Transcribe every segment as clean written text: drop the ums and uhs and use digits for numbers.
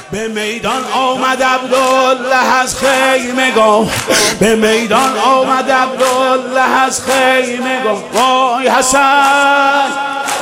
به میدان آمد عبدالله از خیمگاه، به میدان آمد عبدالله از خیمگاه. وای حسن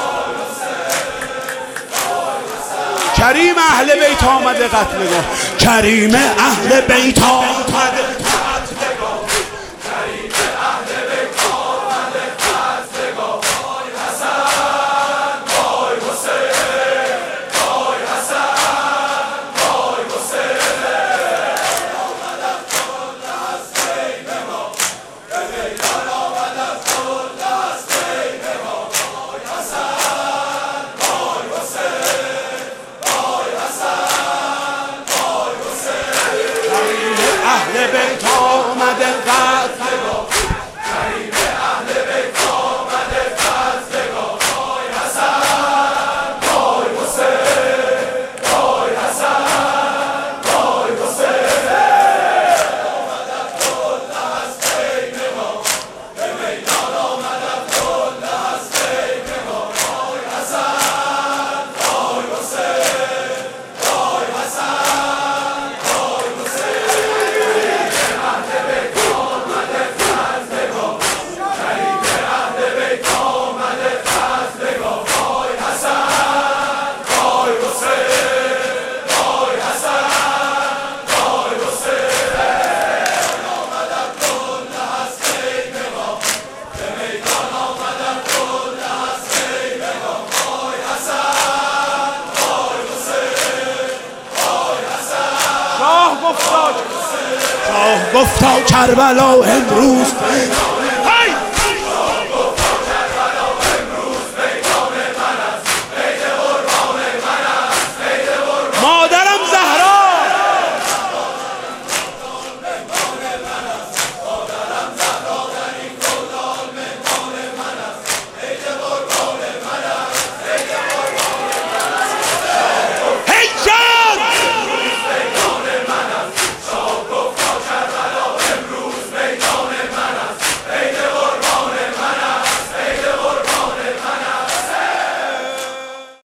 کریم اهل بیت آمده قتلگاه، کریم اهل بیت آمده قتلگاه، کریم اهل بیت آمده قتلگاه. وای حسن وای حسین، وای حسن وای حسین. آمد عبدالله از خیمگاه، به میدان آمد عبدالله از خیمگاه. وای حسن وای حسین، وای حسن وای حسین. کریم اهل بیت آمده قتلگاه، کریم اهل بیت آمده قتلگاه. وای حسن وای حسین، وای حسن وای حسین. آمد عبدالله از خیمگاه، به میدان آمد عبدالله از خیمگاه. وای حسن وای حسین، وای حسن وای حسین. کریم اهل بیت آمده قتلگاه، کریم اهل بیت آمده قتلگاه. وای حسن وای حسین، وای حسن وای حسین. آمد عبدالله از خیمگاه، به میدان آمد عبدالله از خیمگاه. وای حسن وای حسین، وای حسن. شاه گفتا کربلا امروز